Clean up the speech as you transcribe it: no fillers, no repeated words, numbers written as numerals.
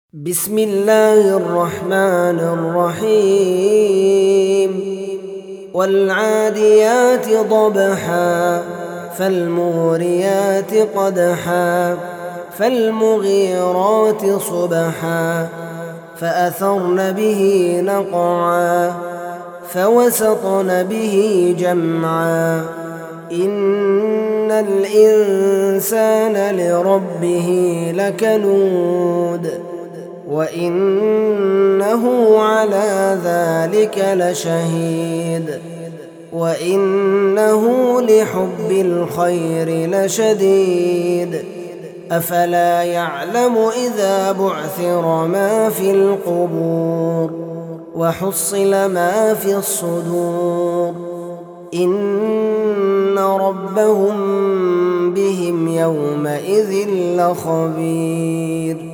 بسم الله الرحمن الرحيم والعاديات ضبحا فالموريات قدحا فالمغيرات صبحا فأثرن به نقعا فوسطن به جمعا إن الإنسان لربه لكنود وإنه على ذلك لشهيد وإنه لحب الخير لشديد أفلا يعلم إذا بعثر ما في القبور وحصل ما في الصدور إن ربهم بهم يومئذ لخبير.